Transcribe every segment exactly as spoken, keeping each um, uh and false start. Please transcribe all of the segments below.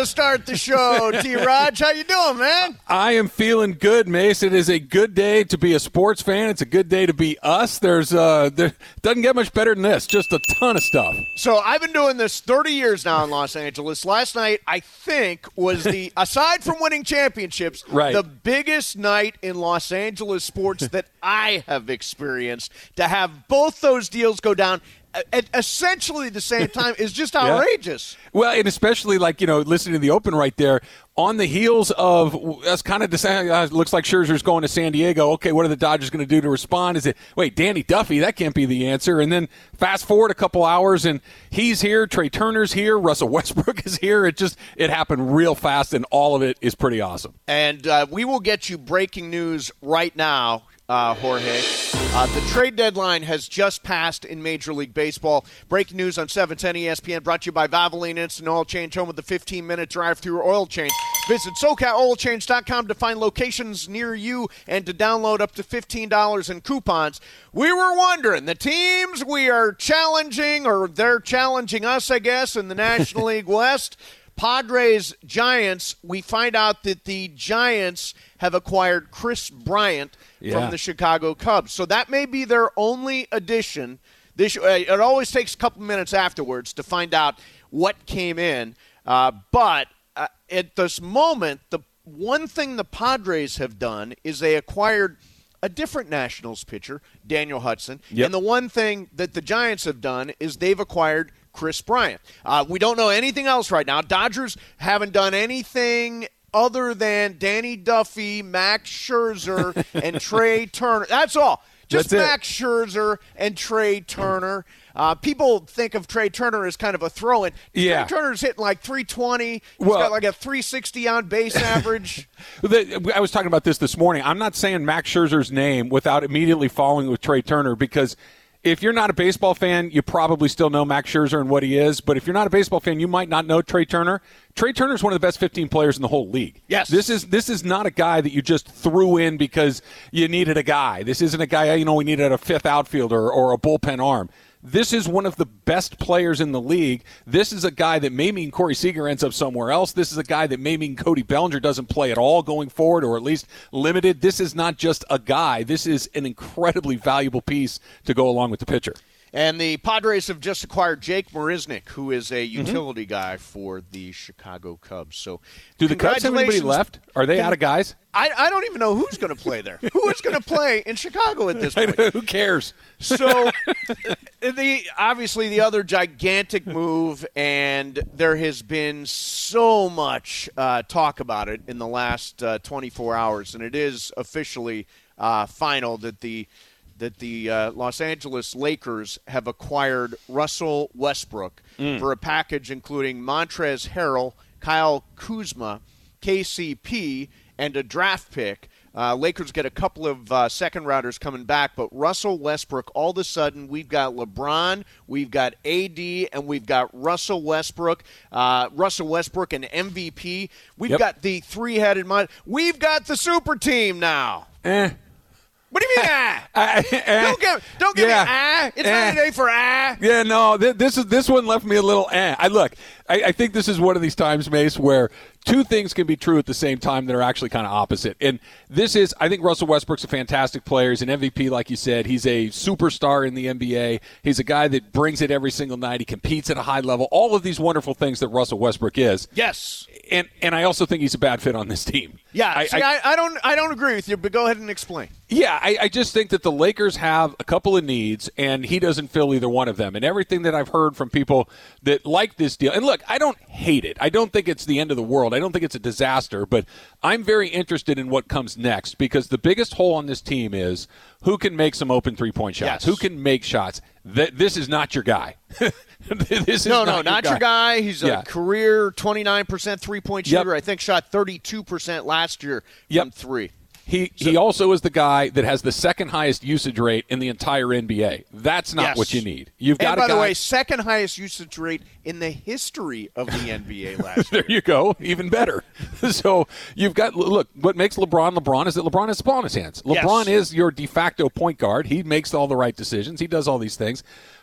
to start the show. T-Raj, how you doing, man? I am feeling good, Mace. It is a good day to be a sports fan. It's a good day to be us. There's uh, there doesn't get much better than this. Just a ton of stuff. So I've been doing this thirty years now in Los Angeles. Last night, I think, was the, aside from winning championships, right. the biggest night in Los Angeles sports that I have experienced. To have both those deals go down at essentially the same time is just outrageous. Yeah. Well, and especially like, you know, listening to the Open right there, on the heels of us kind of deciding, uh, looks like Scherzer's going to San Diego. Okay, what are the Dodgers going to do to respond? Is it, wait, Danny Duffy? That can't be the answer. And then fast forward a couple hours, and he's here, Trey Turner's here, Russell Westbrook is here. It just, it happened real fast, and all of it is pretty awesome. And uh, we will get you breaking news right now. Uh, Jorge. Uh, the trade deadline has just passed in Major League Baseball. Breaking news on seven ten E S P N, brought to you by Valvoline Instant Oil Change, home of the fifteen-minute drive-through oil change. Visit SoCal Oil Change dot com to find locations near you and to download up to fifteen dollars in coupons. We were wondering, the teams we are challenging, or they're challenging us, I guess, in the National League West, Padres, Giants, we find out that the Giants have acquired Chris Bryant yeah. from the Chicago Cubs. So that may be their only addition. This, uh, it always takes a couple minutes afterwards to find out what came in. Uh, but uh, at this moment, the one thing the Padres have done is they acquired a different Nationals pitcher, Daniel Hudson. Yep. And the one thing that the Giants have done is they've acquired Chris Bryant. Uh, we don't know anything else right now. Dodgers haven't done anything other than Danny Duffy, Max Scherzer, and Trey Turner. That's all. Just That's Max it. Scherzer and Trey Turner. Uh, people think of Trey Turner as kind of a throw-in. Yeah. Trey Turner's hitting like three twenty. He's well, got like a three sixty on base average. I was talking about this this morning. I'm not saying Max Scherzer's name without immediately following with Trey Turner, because if you're not a baseball fan, you probably still know Max Scherzer and what he is. But if you're not a baseball fan, you might not know Trey Turner. Trey Turner is one of the best fifteen players in the whole league. Yes. This is this is not a guy that you just threw in because you needed a guy. This isn't a guy, you know, we needed a fifth outfielder or a bullpen arm. This is one of the best players in the league. This is a guy that may mean Corey Seager ends up somewhere else. This is a guy that may mean Cody Bellinger doesn't play at all going forward, or at least limited. This is not just a guy. This is an incredibly valuable piece to go along with the pitcher. And the Padres have just acquired Jake Marisnick, who is a utility mm-hmm. guy for the Chicago Cubs. So, do the Cubs have anybody left? Are they Can, out of guys? I, I don't even know who's going to play there. Who is going to play in Chicago at this point? Who cares? So, the obviously the other gigantic move, and there has been so much uh, talk about it in the last uh, twenty-four hours, and it is officially uh, final that the that the uh, Los Angeles Lakers have acquired Russell Westbrook mm. for a package including Montrezl Harrell, Kyle Kuzma, K C P, and a draft pick. Uh, Lakers get a couple of uh, second-rounders coming back, but Russell Westbrook, all of a sudden, we've got LeBron, we've got A D, and we've got Russell Westbrook. Uh, Russell Westbrook, an M V P. We've yep. got the three-headed mind. We've got the super team now. Eh. What do you mean, ah? uh, uh, don't give, don't give yeah. me ah. It's uh, not a day for ah. Yeah, no, th- this is this one left me a little eh. I look, I, I think this is one of these times, Mace, where two things can be true at the same time that are actually kind of opposite. And this is, I think Russell Westbrook's a fantastic player. He's an M V P, like you said. He's a superstar in the N B A. He's a guy that brings it every single night. He competes at a high level. All of these wonderful things that Russell Westbrook is. Yes. And and I also think he's a bad fit on this team. Yeah, I, see, I, I don't I don't agree with you, but go ahead and explain. Yeah, I, I just think that the Lakers have a couple of needs, and he doesn't fill either one of them. And everything that I've heard from people that like this deal, and look, I don't hate it. I don't think it's the end of the world. I don't think it's a disaster, but I'm very interested in what comes next, because the biggest hole on this team is who can make some open three-point shots, yes. who can make shots. Th- this is not your guy. this is no, not no, your not guy. your guy. He's a yeah. career twenty-nine percent three-point shooter. Yep. I think shot thirty-two percent last year yep. from three. He so, he also is the guy that has the second highest usage rate in the entire N B A. That's not yes. what you need. You've got and by a guy, the way, second highest usage rate in the history of the N B A last there year. There you go. Even better. So you've got, look, what makes LeBron LeBron is that LeBron has the ball in his hands. LeBron yes. is your de facto point guard. He makes all the right decisions. He does all these things.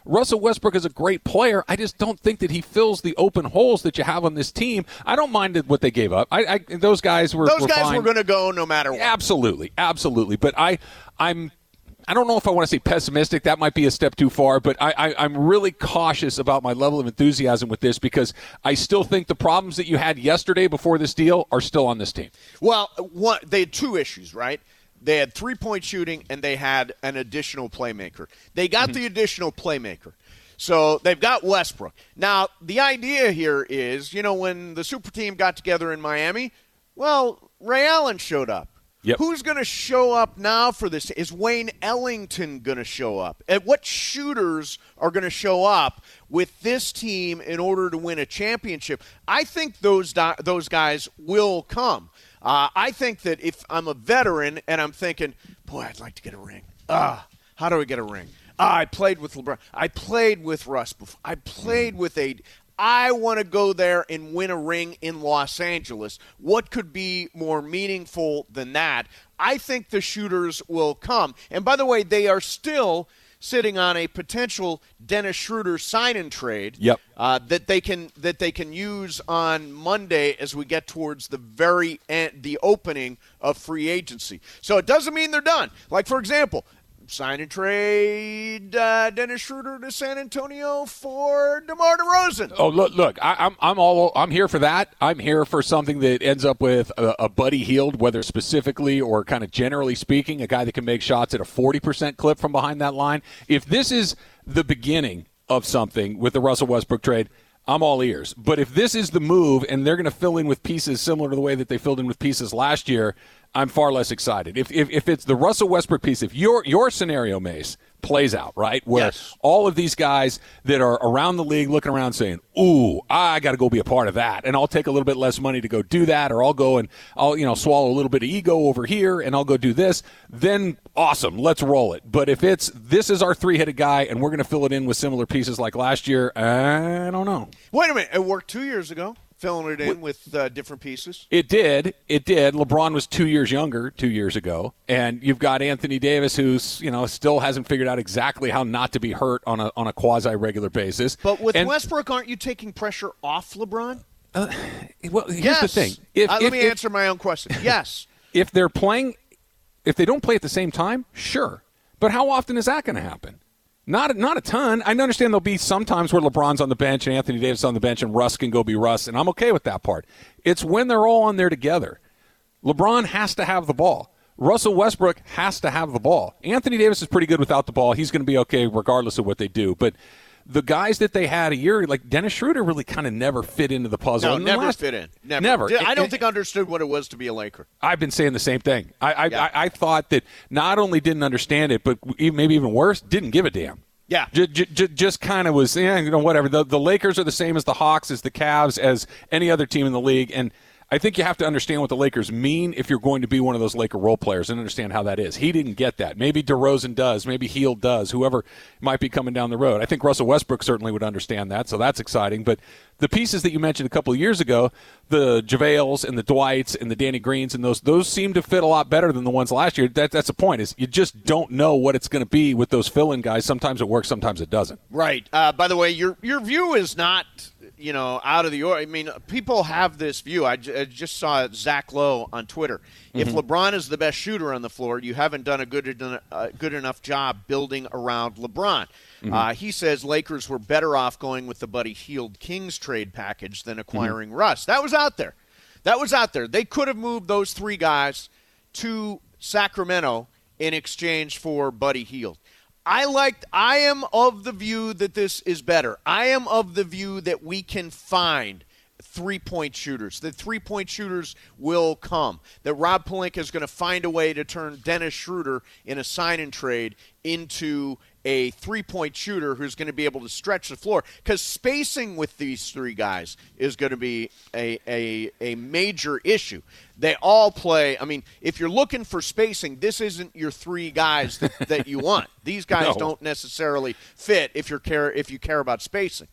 Russell Westbrook is a great player. I just don't think that he fills the open holes that you have on this team. I don't mind what they gave up. I, I those guys were those were guys fine. were going to go no matter what. Absolutely, absolutely. But I, I'm. I don't know if I want to say pessimistic. That might be a step too far, but I, I, I'm really cautious about my level of enthusiasm with this because I still think the problems that you had yesterday before this deal are still on this team. Well, one, they had two issues, right? They had three-point shooting, and they had an additional playmaker. They got mm-hmm. the additional playmaker. So they've got Westbrook. Now, the idea here is, you know, when the super team got together in Miami, well, Ray Allen showed up. Yep. Who's going to show up now for this? Is Wayne Ellington going to show up? And what shooters are going to show up with this team in order to win a championship? I think those do- those guys will come. Uh, I think that if I'm a veteran and I'm thinking, boy, I'd like to get a ring. Ah, how do I get a ring? Ah, I played with LeBron. I played with Russ before. I played with a – I want to go there and win a ring in Los Angeles. What could be more meaningful than that? I think the shooters will come. And by the way, they are still sitting on a potential Dennis Schroeder sign-in trade yep. uh, that they can that they can use on Monday as we get towards the very end, the opening of free agency. So it doesn't mean they're done. Like, for example, sign and trade uh, Dennis Schroeder to San Antonio for DeMar DeRozan. Oh, look! Look, I, I'm I'm all I'm here for that. I'm here for something that ends up with a, a Buddy Hield, whether specifically or kind of generally speaking, a guy that can make shots at a forty percent clip from behind that line. If this is the beginning of something with the Russell Westbrook trade, I'm all ears. But if this is the move and they're going to fill in with pieces similar to the way that they filled in with pieces last year, I'm far less excited. If if, if it's the Russell Westbrook piece, if your your scenario, Mace, plays out, right, where yes. all of these guys that are around the league looking around saying, ooh, I got to go be a part of that, and I'll take a little bit less money to go do that, or I'll go and I'll you know swallow a little bit of ego over here, and I'll go do this, then awesome, let's roll it. But if it's this is our three-headed guy, and we're going to fill it in with similar pieces like last year, I don't know. Wait a minute. It worked two years ago. Filling it in with uh, different pieces. It did. It did. LeBron was two years younger two years ago. And you've got Anthony Davis, who's, you know, still hasn't figured out exactly how not to be hurt on a on a quasi-regular basis. But with and, Westbrook, aren't you taking pressure off LeBron? Uh, well, here's yes. the thing. If, uh, if, let me if, answer my own question. Yes. If they're playing, if they don't play at the same time, sure. But how often is that going to happen? Not not a ton. I understand there'll be some times where LeBron's on the bench and Anthony Davis on the bench and Russ can go be Russ, and I'm okay with that part. It's when they're all on there together. LeBron has to have the ball. Russell Westbrook has to have the ball. Anthony Davis is pretty good without the ball. He's going to be okay regardless of what they do. But the guys that they had a year, like Dennis Schroeder, really kind of never fit into the puzzle. No, and never last, fit in. Never. Never. I don't it, think I understood what it was to be a Laker. I've been saying the same thing. I I, yeah. I, I thought that not only didn't understand it, but maybe even worse, didn't give a damn. Yeah. J- j- j- just kind of was, yeah, you know, whatever. The, the Lakers are the same as the Hawks, as the Cavs, as any other team in the league. And I think you have to understand what the Lakers mean if you're going to be one of those Laker role players and understand how that is. He didn't get that. Maybe DeRozan does. Maybe Hield does. Whoever might be coming down the road. I think Russell Westbrook certainly would understand that, so that's exciting. But the pieces that you mentioned a couple of years ago, the JaVales and the Dwights and the Danny Greens and those, those seem to fit a lot better than the ones last year. That, that's the point, is you just don't know what it's going to be with those fill-in guys. Sometimes it works, sometimes it doesn't. Right. Uh, by the way, your your view is not – you know, out of the – I mean, people have this view. I, j- I just saw Zach Lowe on Twitter. Mm-hmm. If LeBron is the best shooter on the floor, you haven't done a good, uh, good enough job building around LeBron. Mm-hmm. Uh, he says Lakers were better off going with the Buddy Hield Kings trade package than acquiring mm-hmm. Russ. That was out there. That was out there. They could have moved those three guys to Sacramento in exchange for Buddy Hield. I liked, I am of the view that this is better. I am of the view that we can find three-point shooters. The three-point shooters will come. That Rob Pelinka is going to find a way to turn Dennis Schroeder in a sign-and-trade into a three-point shooter who's going to be able to stretch the floor. Because spacing with these three guys is going to be a, a, a major issue. They all play. I mean, if you're looking for spacing, this isn't your three guys that, that you want. These guys no. don't necessarily fit if you care if you care about spacing.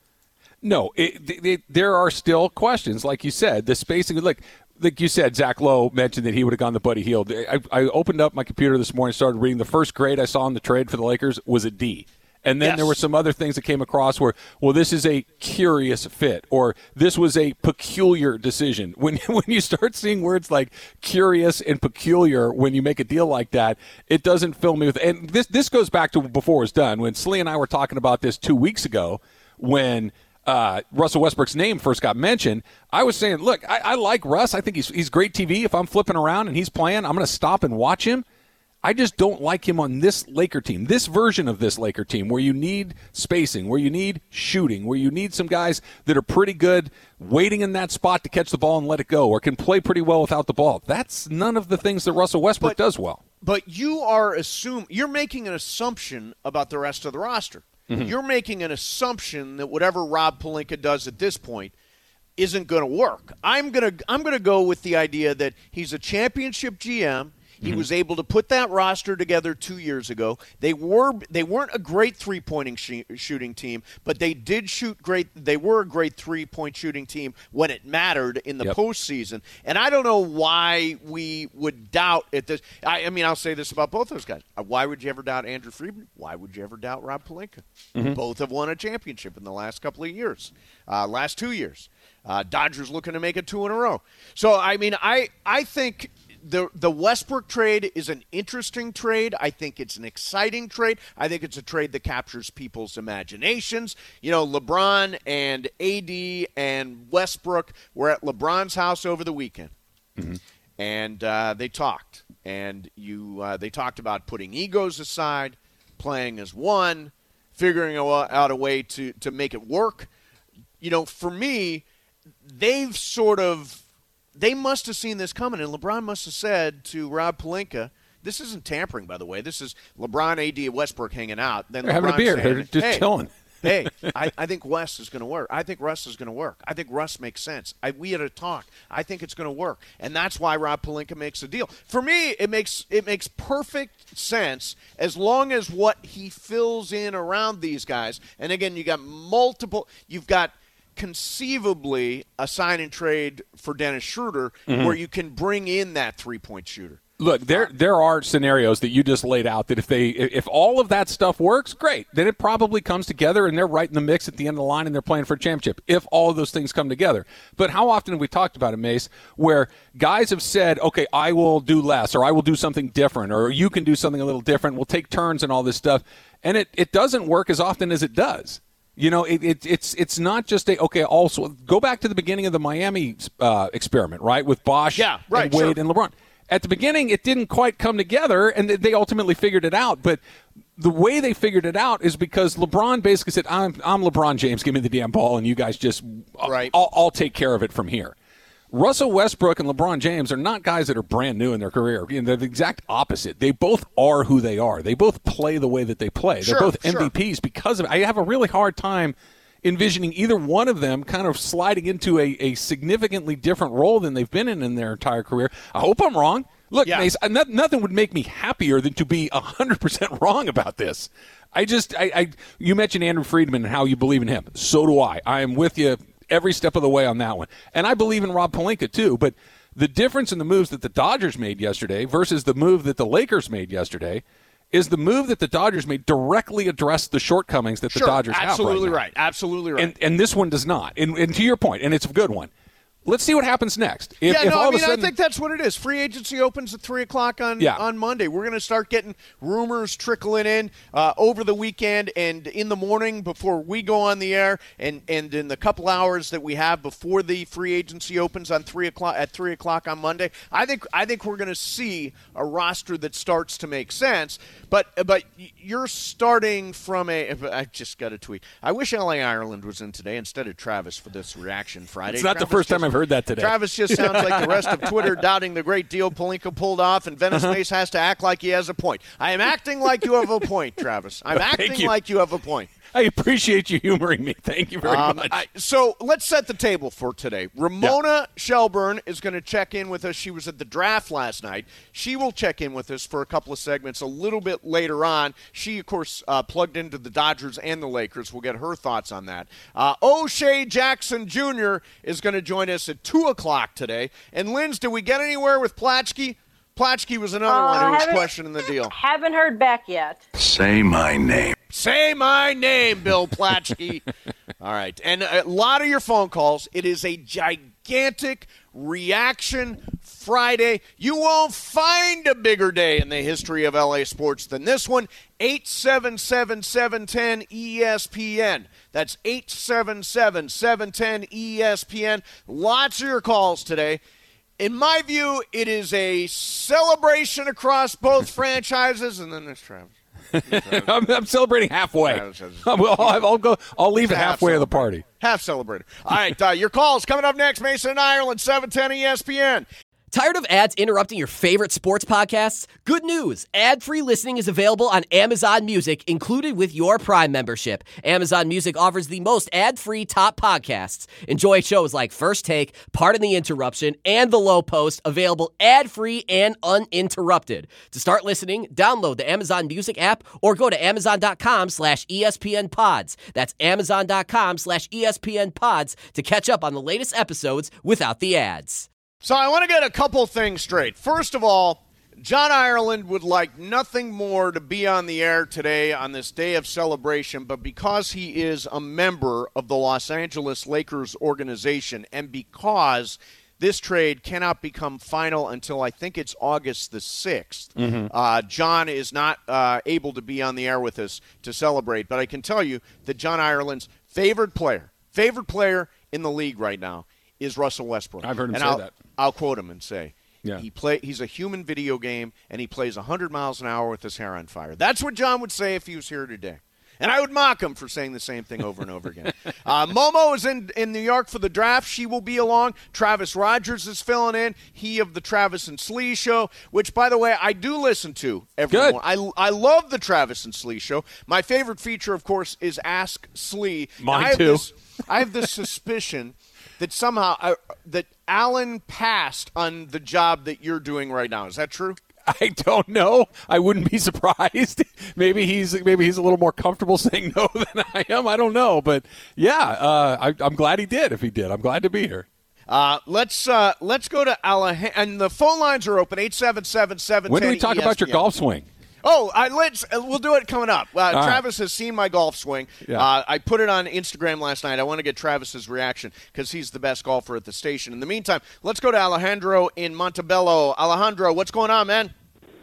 No, it, it, there are still questions, like you said. The spacing, like, like you said, Zach Lowe mentioned that he would have gone to Buddy Hield. I, I opened up my computer this morning, started reading. The first grade I saw in the trade for the Lakers was a D. And then yes. there were some other things that came across where, well, this is a curious fit, or this was a peculiar decision. When when you start seeing words like curious and peculiar when you make a deal like that, it doesn't fill me with – and this this goes back to before it was done. When Slee and I were talking about this two weeks ago when uh, Russell Westbrook's name first got mentioned, I was saying, look, I, I like Russ. I think he's he's great T V. If I'm flipping around and he's playing, I'm going to stop and watch him. I just don't like him on this Laker team, this version of this Laker team, where you need spacing, where you need shooting, where you need some guys that are pretty good waiting in that spot to catch the ball and let it go, or can play pretty well without the ball. That's none of the things that Russell Westbrook but, does well. But you are assume you're making an assumption about the rest of the roster. Mm-hmm. You're making an assumption that whatever Rob Pelinka does at this point isn't going to work. I'm going to I'm going to go with the idea that he's a championship G M. He was able to put that roster together two years ago. They were they weren't a great three-point sh- shooting team, but they did shoot great. They were a great three-point shooting team when it mattered in the yep. postseason. And I don't know why we would doubt at this. I, I mean, I'll say this about both those guys. Why would you ever doubt Andrew Friedman? Why would you ever doubt Rob Pelinka? Mm-hmm. Both have won a championship in the last couple of years, uh, last two years. Uh, Dodgers looking to make it two in a row. So I mean, I I think. The the Westbrook trade is an interesting trade. I think it's an exciting trade. I think it's a trade that captures people's imaginations. You know, LeBron and A D and Westbrook were at LeBron's house over the weekend, mm-hmm. and uh, they talked. And you uh, they talked about putting egos aside, playing as one, figuring out a way to, to make it work. You know, for me, they've sort of – they must have seen this coming, and LeBron must have said to Rob Pelinka, this isn't tampering, by the way. This is LeBron, A D, and Westbrook hanging out. Then They're LeBron having a beer. Saying, They're just hey, chilling. hey, I, I think Wes is going to work. I think Russ is going to work. I think Russ makes sense. I, we had a talk. I think it's going to work, and that's why Rob Pelinka makes a deal. For me, it makes it makes perfect sense as long as what he fills in around these guys. And again, you got multiple. You've got. Conceivably a sign and trade for Dennis Schroeder mm-hmm. where you can bring in that three-point shooter. Look, there there are scenarios that you just laid out that if they if all of that stuff works, great. Then it probably comes together and they're right in the mix at the end of the line and they're playing for a championship if all of those things come together. But how often have we talked about it, Mace, where guys have said, okay, I will do less or I will do something different or you can do something a little different. We'll take turns and all this stuff. And it, it doesn't work as often as it does. You know, it, it, it's it's not just a, okay, also, go back to the beginning of the Miami uh, experiment, right, with Bosh yeah, right, and Wade sure. and LeBron. At the beginning, it didn't quite come together, and they ultimately figured it out. But the way they figured it out is because LeBron basically said, I'm, I'm LeBron James, give me the damn ball, and you guys just, right. I'll, I'll take care of it from here. Russell Westbrook and LeBron James are not guys that are brand new in their career. They're the exact opposite. They both are who they are. They both play the way that they play. Sure, They're both sure. M V Ps because of it. I have a really hard time envisioning either one of them kind of sliding into a, a significantly different role than they've been in in their entire career. I hope I'm wrong. Look, yeah. Mace, nothing would make me happier than to be one hundred percent wrong about this. I just, I, I, you mentioned Andrew Friedman and how you believe in him. So do I. I am with you every step of the way on that one. And I believe in Rob Pelinka too, but the difference in the moves that the Dodgers made yesterday versus the move that the Lakers made yesterday is the move that the Dodgers made directly addressed the shortcomings that sure, the Dodgers absolutely have right now. right. Absolutely right. And, and this one does not. And, and to your point, and it's a good one, let's see what happens next. If, yeah, if no, all I of mean, a sudden, I think that's what it is. Free agency opens at three o'clock on, yeah. on Monday. We're going to start getting rumors trickling in uh, over the weekend and in the morning before we go on the air, and, and in the couple hours that we have before the free agency opens on three o'clock at three o'clock on Monday. I think I think we're going to see a roster that starts to make sense. But but you're starting from a. I just got a tweet. I wish L A Ireland was in today instead of Travis for this Reaction Friday. It's not Travis the first just, time I've heard that today. Travis just sounds like the rest of Twitter doubting the great deal Pelinka pulled off, and Venice Mace has to act like he has a point. I am acting like you have a point, Travis. I'm acting you. like you have a point. I appreciate you humoring me. Thank you very um, much. I, so let's set the table for today. Ramona yeah. Shelburne is going to check in with us. She was at the draft last night. She will check in with us for a couple of segments a little bit later on. She, of course, uh, plugged into the Dodgers and the Lakers. We'll get her thoughts on that. Uh, O'Shea Jackson Junior is going to join us at two o'clock today. And, Linz, did we get anywhere with Platschke? Platschke was another uh, one who was questioning the deal. Haven't heard back yet. Say my name. Say my name, Bill Platsky. All right. And a lot of your phone calls. It is a gigantic reaction Friday. You won't find a bigger day in the history of L A sports than this one. eight seven seven, seven one zero, E S P N. That's eight seven seven, seven one zero, E S P N. Lots of your calls today. In my view, it is a celebration across both franchises, and then there's Travis. I'm, I'm celebrating halfway. I'll, I'll, I'll go. I'll leave it halfway of the party. Half celebrated. All right, uh, your calls coming up next. Mason and Ireland, seven ten E S P N. Tired of ads interrupting your favorite sports podcasts? Good news. Ad-free listening is available on Amazon Music, included with your Prime membership. Amazon Music offers the most ad-free top podcasts. Enjoy shows like First Take, Pardon the Interruption, and The Low Post, available ad-free and uninterrupted. To start listening, download the Amazon Music app or go to amazon.com slash ESPN pods. That's amazon.com slash ESPN pods to catch up on the latest episodes without the ads. So I want to get a couple things straight. First of all, John Ireland would like nothing more to be on the air today on this day of celebration, but because he is a member of the Los Angeles Lakers organization and because this trade cannot become final until I think it's August the sixth, mm-hmm. uh, John is not uh, able to be on the air with us to celebrate. But I can tell you that John Ireland's favorite player, favorite player in the league right now is Russell Westbrook. I've heard him and say I'll, that. I'll quote him and say, yeah. he play, he's a human video game, and he plays one hundred miles an hour with his hair on fire. That's what John would say if he was here today. And I would mock him for saying the same thing over and over again. Uh, Momo is in, in New York for the draft. She will be along. Travis Rogers is filling in. He of the Travis and Slee Show, which, by the way, I do listen to every Good. morning. I, I love the Travis and Slee Show. My favorite feature, of course, is Ask Slee. Mine, I have too. This, I have this suspicion that somehow uh, that Alan passed on the job that you're doing right now. Is that true? I don't know. I wouldn't be surprised. maybe he's maybe he's a little more comfortable saying no than I am. I don't know, but yeah, uh, I, I'm glad he did. If he did, I'm glad to be here. Uh, let's uh, let's go to Alejandro, and the phone lines are open. eight seven seven, seven one zero When do we talk E S P N. about your golf swing? Oh, I, let's uh, we'll do it coming up. Uh, Travis right. has seen my golf swing. Yeah. Uh, I put it on Instagram last night. I want to get Travis's reaction because he's the best golfer at the station. In the meantime, let's go to Alejandro in Montebello. Alejandro, what's going on, man?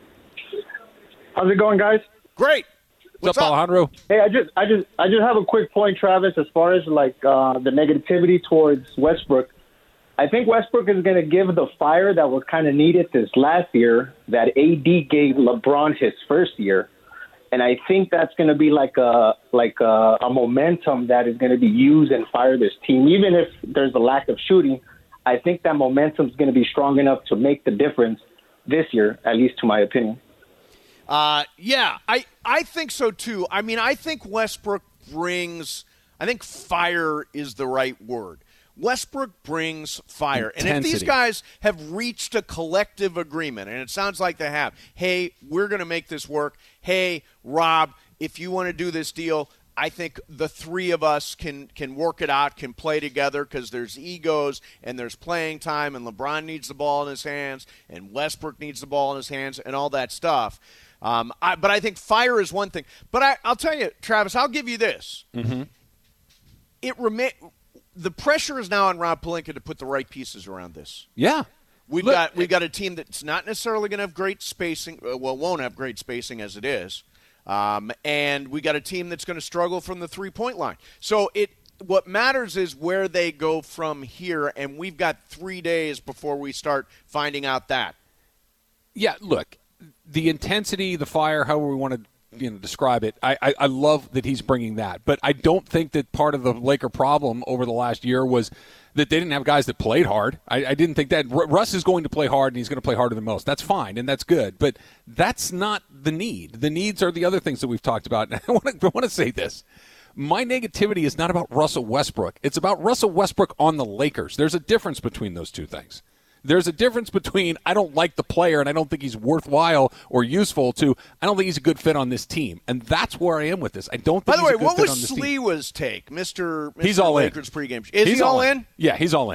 How's it going, guys? Great. What's, What's up, up, Alejandro? Hey, I just, I just, I just have a quick point, Travis. As far as like uh, the negativity towards Westbrook, I think Westbrook is going to give the fire that was kind of needed this last year that A D gave LeBron his first year, and I think that's going to be like a like a, a momentum that is going to be used and fire this team. Even if there's a lack of shooting, I think that momentum is going to be strong enough to make the difference this year, at least to my opinion. Uh, yeah, I, I think so, too. I mean, I think Westbrook brings – I think fire is the right word. Westbrook brings fire. Intensity. And if these guys have reached a collective agreement, and it sounds like they have, hey, we're going to make this work. Hey, Rob, if you want to do this deal, I think the three of us can, can work it out, can play together because there's egos and there's playing time, and LeBron needs the ball in his hands, and Westbrook needs the ball in his hands, and all that stuff. Um, I, but I think fire is one thing. But I, I'll tell you, Travis, I'll give you this. Mm-hmm. It remi- The pressure is now on Rob Pelinka to put the right pieces around this. Yeah. We've Look, got we've got a team that's not necessarily going to have great spacing. Well, won't have great spacing as it is. Um, and we got a team that's going to struggle from the three-point line. So it what matters is where they go from here, and we've got three days before we start finding out that. Yeah, look. The intensity, the fire, however we want to you know, describe it, I, I, I love that he's bringing that. But I don't think that part of the Laker problem over the last year was that they didn't have guys that played hard. I, I didn't think that. Russ is going to play hard, and he's going to play harder than most. That's fine, and that's good. But that's not the need. The needs are the other things that we've talked about. And I want to, I want to say this. My negativity is not about Russell Westbrook. It's about Russell Westbrook on the Lakers. There's a difference between those two things. There's a difference between I don't like the player and I don't think he's worthwhile or useful to I don't think he's a good fit on this team. And that's where I am with this. I don't think By the he's way, a good what fit was on this team. Sleewa's take, Mister Mister He's all Lakers in. pregame? Is he's he all in? in? Yeah, he's all in.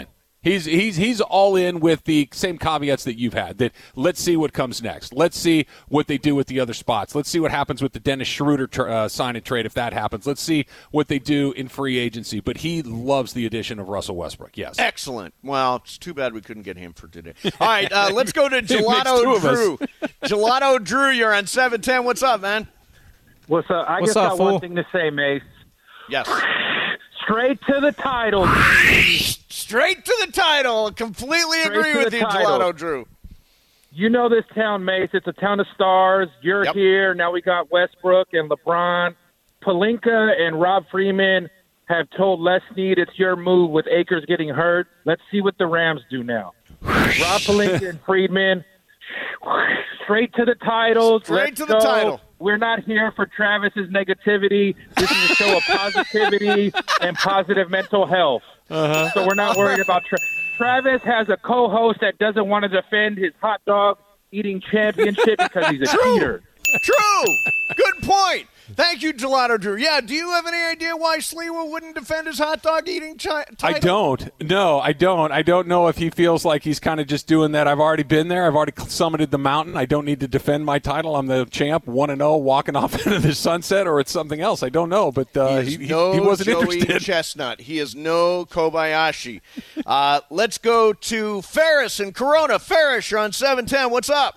He's he's he's all in with the same caveats that you've had. That let's see what comes next. Let's see what they do with the other spots. Let's see what happens with the Dennis Schroeder tr- uh, sign and trade if that happens. Let's see what they do in free agency. But he loves the addition of Russell Westbrook. Yes, excellent. Well, it's too bad we couldn't get him for today. All right, uh, let's go to Gelato Drew. Gelato Drew, you're on seven ten. What's up, man? What's up? I What's just up, got fool? one thing to say, Mace. Yes. Straight to the title. Straight to the title. Completely Straight agree to with the you, title. Gelato Drew. You know this town, Mace. It's a town of stars. You're Yep. here. Now we got Westbrook and LeBron. Pelinka and Rob Freeman have told Les Snead it's your move with Akers getting hurt. Let's see what the Rams do now. Rob Pelinka and Friedman, straight to the titles. Straight Let's to the go. title. We're not here for Travis's negativity. This is a show of positivity and positive mental health. Uh-huh. So we're not worried about Tra- Travis has a co-host that doesn't want to defend his hot dog eating championship because he's a cheater. True. Good point. Thank you, Gelato Drew. Yeah, do you have any idea why Sliwa wouldn't defend his hot dog eating chi- title? I don't. No, I don't. I don't know if he feels like he's kind of just doing that. I've already been there. I've already summited the mountain. I don't need to defend my title. I'm the champ, one and oh, walking off into the sunset, or it's something else. I don't know, but uh, he, he, is no he wasn't Joey interested. Chestnut. He is no Kobayashi. Uh, let's go to Ferris in Corona. Ferris, you're on seven ten. What's up?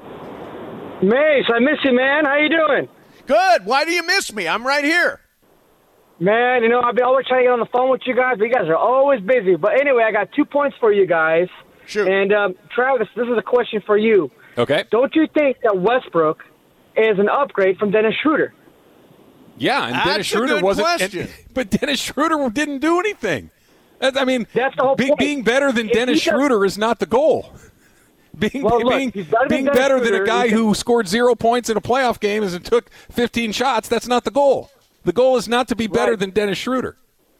Mace, I miss you, man. How you doing? Good. Why do you miss me? I'm right here. Man, you know, I've been always trying to get on the phone with you guys, but you guys are always busy. But anyway, I got two points for you guys. Sure. And, um, Travis, this is a question for you. Okay. Don't you think that Westbrook is an upgrade from Dennis Schroeder? Yeah, and That's Dennis a Schroeder good wasn't. question. And, but Dennis Schroeder didn't do anything. That's- I mean, That's the whole be, point. being better than If Dennis he does- Schroeder is not the goal. Being, Well, look, being, he's better than being Dennis better than a Schroeder. guy He can- who scored zero points in a playoff game and took fifteen shots, that's not the goal. The goal is not to be better Right. than Dennis Schroeder.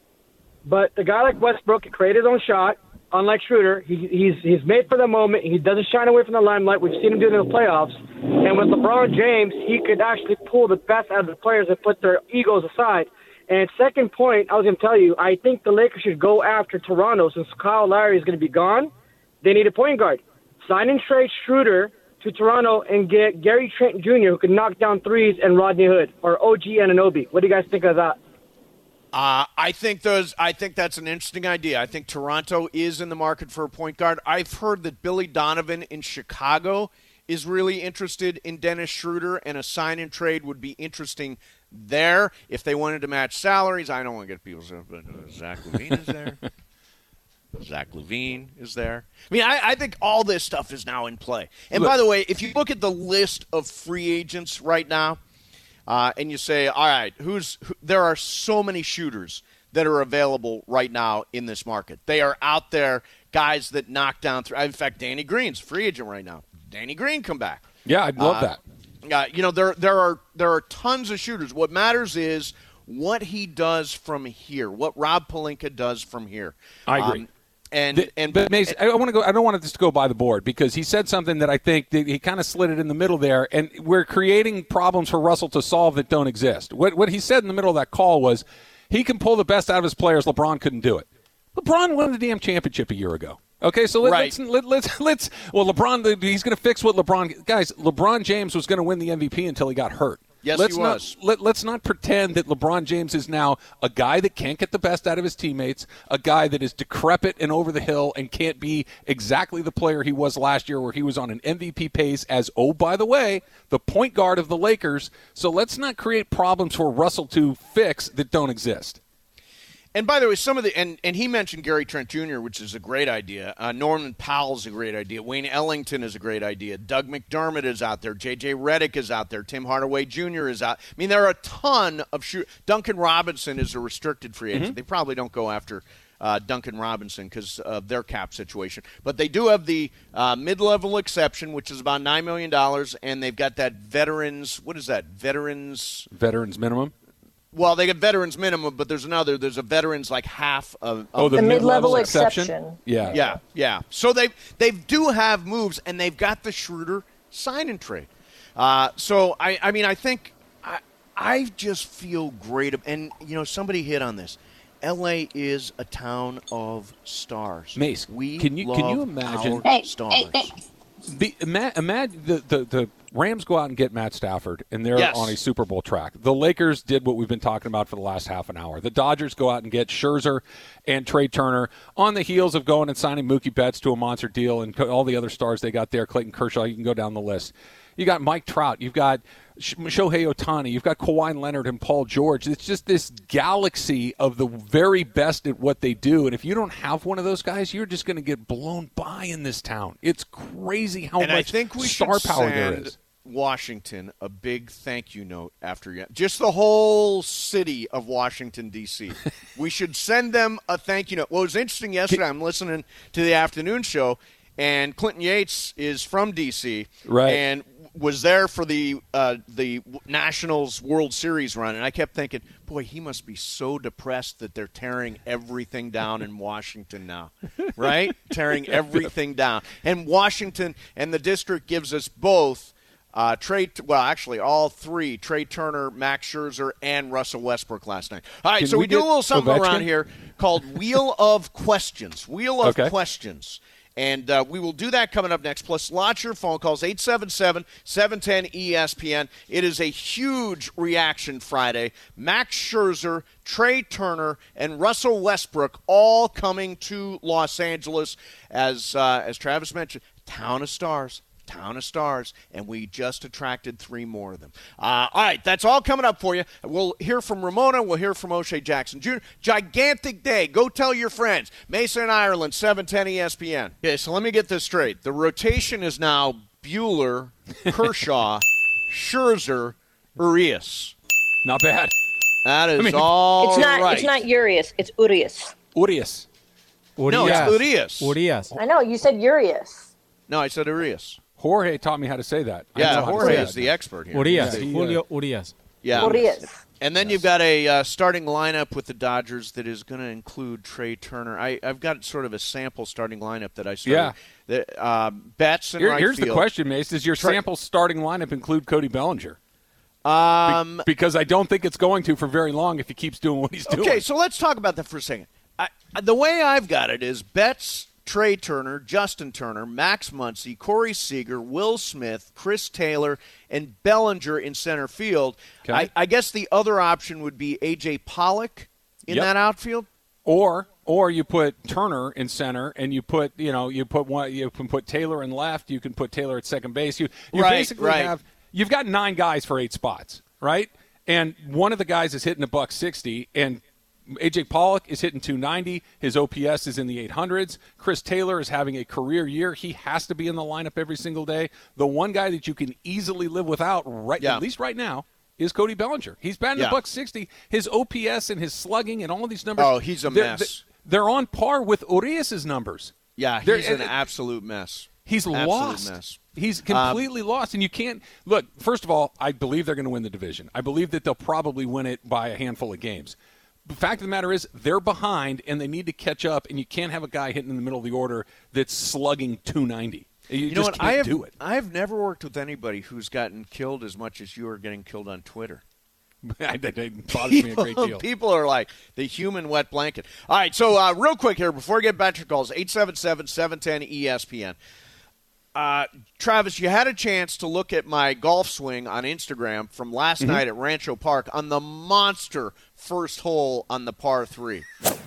But the guy like Westbrook can create his own shot. Unlike Schroeder, he, he's he's made for the moment. He doesn't shine away from the limelight. We've seen him do it in the playoffs. And with LeBron James, he could actually pull the best out of the players and put their egos aside. And second point, I was going to tell you, I think the Lakers should go after Toronto since Kyle Lowry is going to be gone. They need a point guard. Sign and trade Schroeder to Toronto and get Gary Trent Junior who can knock down threes, and Rodney Hood or O G Anunoby. What do you guys think of that? Uh, I think those. I think that's an interesting idea. I think Toronto is in the market for a point guard. I've heard that Billy Donovan in Chicago is really interested in Dennis Schroeder, and a sign and trade would be interesting there if they wanted to match salaries. I don't want to get people, but uh, Zach LaVine is there. Zach LaVine is there. I mean, I, I think all this stuff is now in play. And Look, by the way, if you look at the list of free agents right now, uh, and you say, all right, who's who, there are so many shooters that are available right now in this market. They are out there, guys that knock down through. In fact, Danny Green's free agent right now. Danny Green come back. Yeah, I'd love Uh, that. Uh, you know, there there are there are tons of shooters. What matters is what he does from here, what Rob Pelinka does from here. I agree. Um, and The- and but Mace, I want to go. I don't want this to go by the board because he said something that I think that he kind of slid it in the middle there, and we're creating problems for Russell to solve that don't exist. What what he said in the middle of that call was he can pull the best out of his players. LeBron couldn't do it. LeBron won the damn championship a year ago. Okay, so let, Right. let's let, let's let's well, LeBron he's going to fix what LeBron guys. LeBron James was going to win the M V P until he got hurt. Yes, let's he was. Not, let, let's not pretend that LeBron James is now a guy that can't get the best out of his teammates, a guy that is decrepit and over the hill and can't be exactly the player he was last year where he was on an M V P pace as, oh, by the way, the point guard of the Lakers. So let's not create problems for Russell to fix that don't exist. And by the way, some of the and, and he mentioned Gary Trent Junior, which is a great idea. Uh, Norman Powell's a great idea. Wayne Ellington is a great idea. Doug McDermott is out there. J J Redick is out there. Tim Hardaway Junior is out. I mean, there are a ton of shoot. Duncan Robinson is a restricted free agent. Mm-hmm. They probably don't go after uh, Duncan Robinson because of their cap situation. But they do have the uh, mid-level exception, which is about nine million dollars, and they've got that veterans. What is that? Veterans. Veterans minimum. Well, they get veterans minimum, but there's another. There's a veterans like half of. of Oh, the, The mid-level, mid-level exception. exception. Yeah, Yeah, yeah. So they they do have moves, and they've got the Schroeder sign and trade. Uh, so I, I mean, I think I, I just feel great. And you know, somebody hit on this. L A is a town of stars. Mace, we can you love can you imagine our Hey, stars? hey, hey. the ima- imagine the, the the Rams go out and get Matt Stafford, and they're Yes. on a Super Bowl track. The Lakers did what we've been talking about for the last half an hour. The Dodgers go out and get Scherzer and Trey Turner on the heels of going and signing Mookie Betts to a monster deal, and co- all the other stars they got there. Clayton Kershaw, you can go down the list. You got Mike Trout. You've got Sh- Shohei Ohtani. You've got Kawhi Leonard and Paul George. It's just this galaxy of the very best at what they do. And if you don't have one of those guys, you're just going to get blown by in this town. It's crazy how and much I think we star should power send there is. Washington a big thank you note after you. Just the whole city of Washington, D C We should send them a thank you note. What was interesting yesterday, I'm listening to the afternoon show, and Clinton Yates is from D C Right. and was there for the uh, the Nationals World Series run, and I kept thinking, boy, he must be so depressed that they're tearing everything down in Washington now, right? Tearing everything down. And Washington and the district gives us both uh, Trey, well, actually all three, Trey Turner, Max Scherzer, and Russell Westbrook last night. All right, Can so we we do get a little something Ovechkin? around here called Wheel of Questions. Wheel of Okay. Questions. And uh, we will do that coming up next. Plus, lots of your phone calls, eight seven seven, seven one zero, E S P N. It is a huge reaction Friday. Max Scherzer, Trey Turner, and Russell Westbrook all coming to Los Angeles. As, uh, as Travis mentioned, town of stars. Town of stars, and we just attracted three more of them. Uh, all right, that's all coming up for you. We'll hear from Ramona. We'll hear from O'Shea Jackson Junior Gigantic day. Go tell your friends. Mesa in Ireland, seven ten E S P N. Okay, so let me get this straight. The rotation is now Bueller, Kershaw, Scherzer, Urias. Not bad. That is I mean, all It's not. right. It's not Urias. It's Urias. Urias. No, it's Urias. Urias. I know. You said Urias. No, I said Urias. Jorge taught me how to say that. I Yeah, know how to Jorge say is that. the expert here. Urias. Yeah, he, uh, Julio Urias. Yeah. Urias. And then you've got a uh, starting lineup with the Dodgers that is going to include Trey Turner. I, I've got sort of a sample starting lineup that I started. Yeah. The, uh, Betts in Here- right here's field. the question, Mace. Does your Trey- sample starting lineup include Cody Bellinger? Um, Because I don't think it's going to for very long if he keeps doing what he's doing. okay, so let's talk about that for a second. I, the way I've got it is Betts, Trey Turner, Justin Turner, Max Muncy, Corey Seager, Will Smith, Chris Taylor, and Bellinger in center field. Okay. I, I guess the other option would be A J Pollock in Yep. that outfield. Or or you put Turner in center, and you put you know you put one you can put Taylor in left. You can put Taylor at second base. You you Right, basically right. have you've got nine guys for eight spots, right? And one of the guys is hitting a buck sixty, and A J Pollock is hitting two ninety. His O P S is in the eight hundreds. Chris Taylor is having a career year. He has to be in the lineup every single day. The one guy that you can easily live without, right Yeah. at least right now, is Cody Bellinger. He's batting Yeah. a buck sixty. His O P S and his slugging and all of these numbers. Oh, he's a they're- mess. They're on par with Urias' numbers. Yeah, They're- he's an and- absolute mess. He's Absolute lost. mess. He's completely lost, and you can't look. First of all, I believe they're going to win the division. I believe that they'll probably win it by a handful of games. The fact of the matter is, they're behind, and they need to catch up. And you can't have a guy hitting in the middle of the order that's slugging two ninety. You, You, know just what? can't I have do it. I have never worked with anybody who's gotten killed as much as you are getting killed on Twitter. that that bothers me a great deal. People are like the human wet blanket. All right, so uh, real quick here before we get back to your calls, eight seven seven, seven one zero, E S P N. Uh, Travis, you had a chance to look at my golf swing on Instagram from last Mm-hmm. night at Rancho Park on the monster first hole on the par three.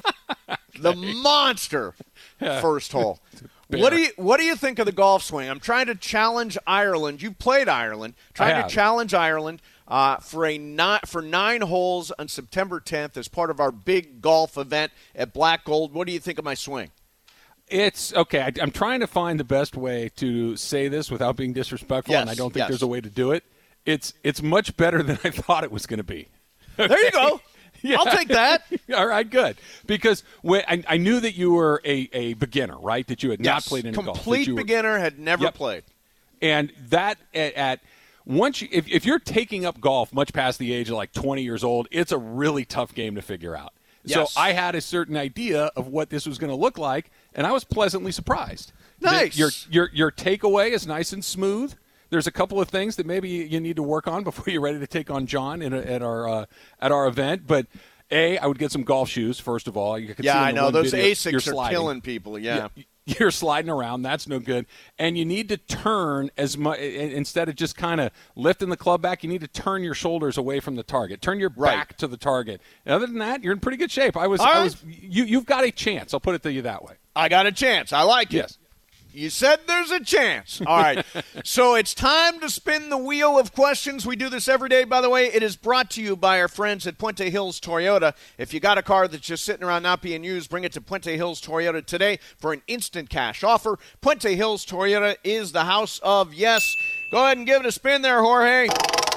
The monster first hole. What do you What do you think of the golf swing? I'm trying to challenge Ireland. You played Ireland. Trying to have. challenge Ireland uh, for a ni- for nine holes on September tenth as part of our big golf event at Black Gold. What do you think of my swing? It's okay. I, I'm trying to find the best way to say this without being disrespectful, Yes, and I don't think yes. there's a way to do it. It's it's much better than I thought it was going to be. There you go. Yeah. I'll take that. All right, good. Because when I, I knew that you were a, a beginner, right? That you had not Yes. played any golf. that Complete you were- beginner, had never Yep. played. And that at, at once you, if if you're taking up golf much past the age of like twenty years old, it's a really tough game to figure out. Yes. So I had a certain idea of what this was going to look like, and I was pleasantly surprised. Nice. That Your your your takeaway is nice and smooth. There's a couple of things that maybe you need to work on before you're ready to take on John in a, at our uh, at our event, but A, I would get some golf shoes, first of all. You could Yeah, see in I the know. one Those video, Asics you're are sliding. killing people, yeah. Yeah, you're sliding around. That's no good. And you need to turn as much, instead of just kind of lifting the club back, you need to turn your shoulders away from the target. Turn your Right. back to the target. And other than that, you're in pretty good shape. I was, All I right. was you, you've got a chance. I'll put it to you that way. I got a chance. I like it. Yes. You said there's a chance. All right. So it's time to spin the wheel of questions. We do this every day, by the way. It is brought to you by our friends at Puente Hills Toyota. If you got a car that's just sitting around not being used, bring it to Puente Hills Toyota today for an instant cash offer. Puente Hills Toyota is the house of yes. Go ahead and give it a spin there, Jorge.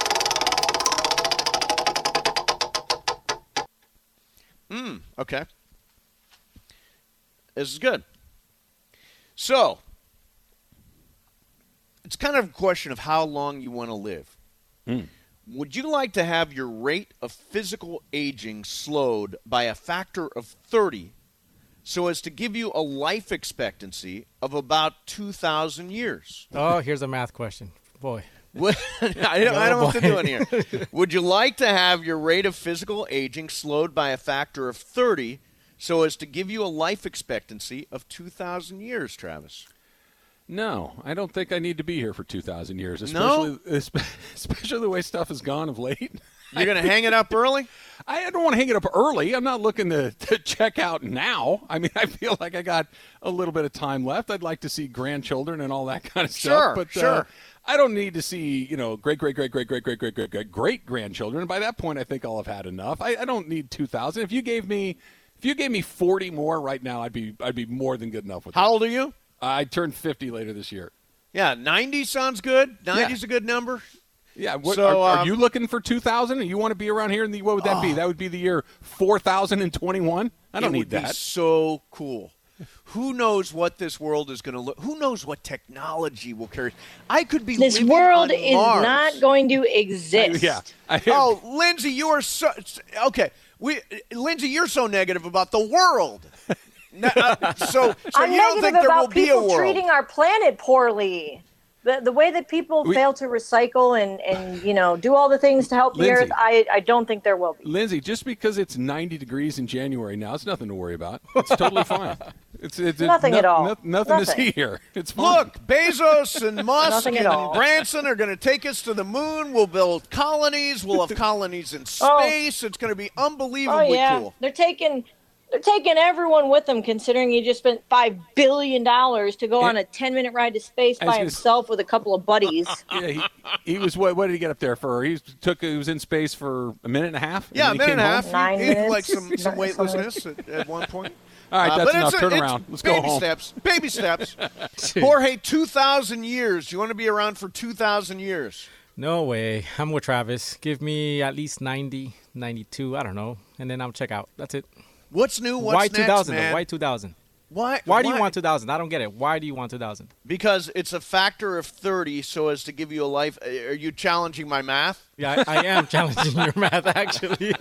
Hmm, okay. This is good. So, it's kind of a question of how long you want to live. Mm. Would you like to have your rate of physical aging slowed by a factor of thirty so as to give you a life expectancy of about two thousand years? Oh, here's a math question. Boy. What- I don't, I don't know what to do in here. Would you like to have your rate of physical aging slowed by a factor of thirty so as to give you a life expectancy of two thousand years, Travis? No, I don't think I need to be here for two thousand years, No? especially especially the way stuff has gone of late. You're going to hang it up early? I don't want to hang it up early. I'm not looking to, to check out now. I mean, I feel like I got a little bit of time left. I'd like to see grandchildren and all that kind of Sure, stuff. But sure. Uh, I don't need to see, you know, great, great, great, great, great, great, great, great, great, great grandchildren. By that point, I think I'll have had enough. I, I don't need two thousand. If you gave me, if you gave me forty more right now, I'd be, I'd be more than good enough with. How that. old are you? I turned fifty later this year. Yeah, ninety sounds good. ninety's a good number. Yeah, what, So, are, um, are you looking for two thousand? And you want to be around here in the, what would that be? That would be the year four thousand twenty-one. I don't it need would Be that. so cool. Who knows what this world is going to look? Who knows what technology will carry? I could be. This living world on is Mars. not going to exist. Yeah. I, Oh, Lindsay, you are so okay. We, Lindsay, you're so negative about the world. No, uh, so, so I'm you don't negative think there will about be a people world? treating our planet poorly. The the way that people We- fail to recycle and, and you know do all the things to help the Lindsay. earth, I, I don't think there will be. Lindsay, just because it's ninety degrees in January now, it's nothing to worry about. It's totally fine. It's, it's Nothing no- at all. no- nothing, to Nothing. see here. It's fine. Look, Bezos and Musk Nothing at and all. Branson are going to take us to the moon. We'll build colonies. We'll have colonies in Oh. space. It's going to be Oh unbelievably yeah, cool. they're taking they're taking everyone with them. Considering he just spent five billion dollars to go Yeah. on a ten minute ride to space I was by gonna s- himself with a couple of buddies. Yeah, he, he was. What, what did he get up there for? He took. He was in space for a minute and a half. and Yeah, a then he minute and a came half. home? Nine He, he had, minutes. like some, some Something. weightlessness at, at one point. All right, Uh, that's but enough. it's a- Turn it's around. Let's baby go home. steps. Baby steps. Jorge, two thousand years. You want to be around for two thousand years? No way. I'm with Travis. Give me at least ninety, ninety-two. I don't know. And then I'll check out. That's it. What's new? What's Why next, two thousand? man? Why two thousand? Why, Why do you want two thousand? I don't get it. Why do you want two thousand? Because it's a factor of thirty so as to give you a life. Are you challenging my math? Yeah, I, I am challenging your math, actually.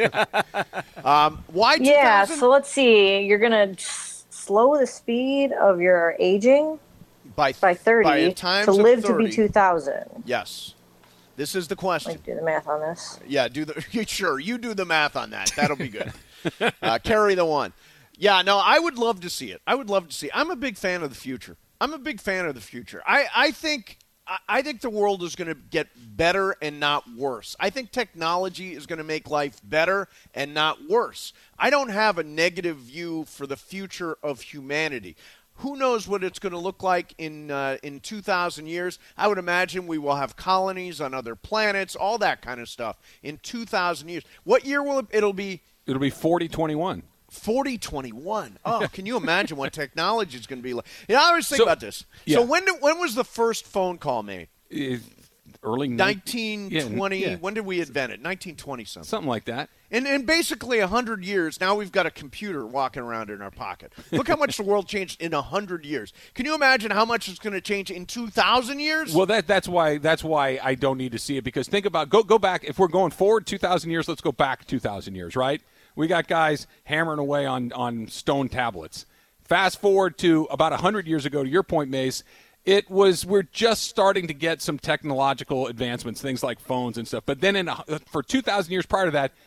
Um, why two thousand? Yeah, so let's see. You're gonna s- slow the speed of your aging by, by thirty by times to of live to thirty. be two thousand. Yes. This is the question. Like do the math on this. Yeah, do the sure. You do the math on that. That'll be good. uh, carry the one. Yeah, no, I would love to see it. I would love to see it. I'm a big fan of the future. I'm a big fan of the future. I, I think I, I think the world is going to get better and not worse. I think technology is going to make life better and not worse. I don't have a negative view for the future of humanity. Who knows what it's going to look like in uh, in two thousand years? I would imagine we will have colonies on other planets, all that kind of stuff in two thousand years. What year will it? It'll be It'll be forty twenty-one. forty twenty-one. Oh, can you imagine what technology is going to be like? You know, I always think So- about this. yeah. So when did, when was the first phone call made? Uh, Early nineteen twenty. Yeah, yeah. When did we invent it? nineteen twenty something. Something like that. And in basically one hundred years, now we've got a computer walking around in our pocket. Look how much the world changed in one hundred years. Can you imagine how much it's going to change in two thousand years? Well, that that's why that's why I don't need to see it, because think about go go back. If we're going forward two thousand years, let's go back two thousand years, right? We got guys hammering away on on stone tablets. Fast forward to about one hundred years ago, to your point, Mace, it was we're just starting to get some technological advancements, things like phones and stuff. But then in a, for two thousand years prior to that,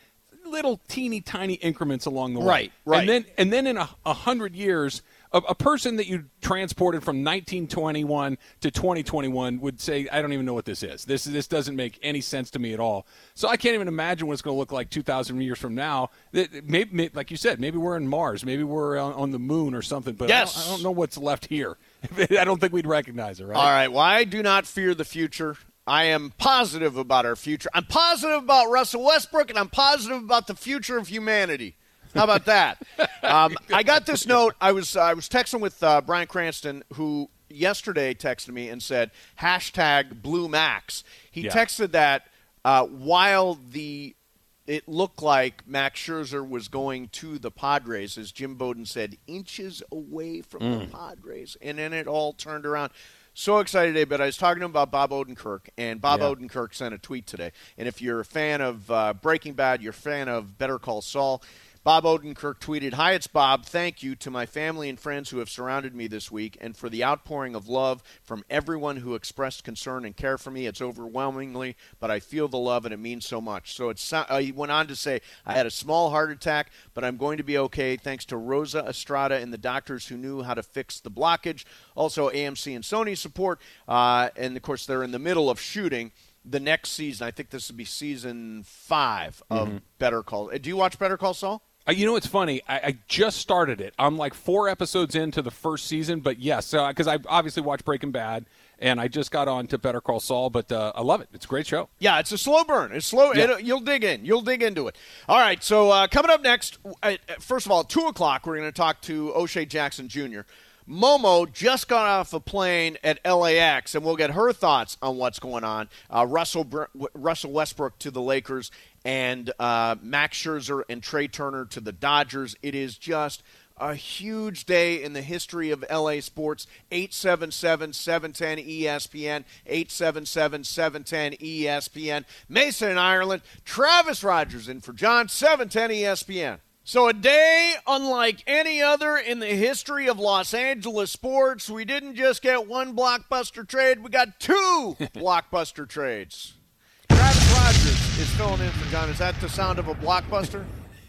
little teeny tiny increments along the way. Right, right. And then, and then in a, a hundred years, a, a person that you transported from nineteen twenty-one to twenty twenty-one would say, I don't even know what this is. This this doesn't make any sense to me at all. So I can't even imagine what it's going to look like two thousand years from now. Maybe, maybe, like you said, maybe we're in Mars. Maybe we're on, on the moon or something. But yes. I, don't, I don't know what's left here. I don't think we'd recognize it, right? All right. Well, I do not fear the future. I am positive about our future. I'm positive about Russell Westbrook, and I'm positive about the future of humanity. How about that? um, I got this note. I was uh, I was texting with uh, Brian Cranston, who yesterday texted me and said, hashtag Blue Max. He yeah. texted that uh, while the it looked like Max Scherzer was going to the Padres, as Jim Bowden said, inches away from mm. the Padres. And then it all turned around. So excited today, but I was talking to him about Bob Odenkirk, and Bob yeah. Odenkirk sent a tweet today. And if you're a fan of uh, Breaking Bad, you're a fan of Better Call Saul, Bob Odenkirk tweeted, "Hi, it's Bob. Thank you to my family and friends who have surrounded me this week and for the outpouring of love from everyone who expressed concern and care for me. It's overwhelmingly, but I feel the love and it means so much." So it's, uh, he went on to say, "I had a small heart attack, but I'm going to be okay thanks to Rosa Estrada and the doctors who knew how to fix the blockage. Also, A M C and Sony support. Uh, and, of course, they're in the middle of shooting the next season. I think this would be season five of mm-hmm. Better Call. Do you watch Better Call Saul? Uh, you know, it's funny. I, I just started it. I'm like four episodes into the first season, but yes, because uh, I obviously watched Breaking Bad, and I just got on to Better Call Saul, but uh, I love it. It's a great show. Yeah, it's a slow burn. It's slow. Yeah. It, you'll dig in. You'll dig into it. All right, so uh, coming up next, uh, first of all, at two o'clock, we're going to talk to O'Shea Jackson Junior Momo just got off a plane at L A X, and we'll get her thoughts on what's going on. Uh, Russell Russell Westbrook to the Lakers, and uh, Max Scherzer and Trey Turner to the Dodgers. It is just a huge day in the history of L A sports. eight seven seven, seven one zero, E S P N, eight seven seven, seven one zero, E S P N. Mason in Ireland, Travis Rogers in for John, seven ten E S P N. So a day unlike any other in the history of Los Angeles sports. We didn't just get one blockbuster trade, we got two blockbuster trades. Travis Rogers is filling in for John. Is that the sound of a blockbuster?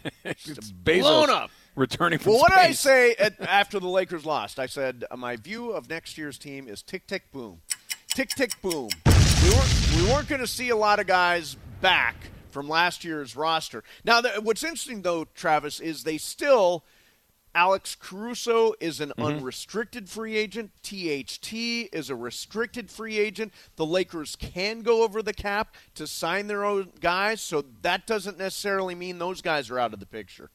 It's blown up. Returning from well, what space. did I say at, after the Lakers lost? I said, my view of next year's team is tick, tick, boom. Tick, tick, boom. We weren't, we weren't going to see a lot of guys back from last year's roster. Now, the, what's interesting, though, Travis, is they still – Alex Caruso is an mm-hmm. unrestricted free agent. T H T is a restricted free agent. The Lakers can go over the cap to sign their own guys, so that doesn't necessarily mean those guys are out of the picture.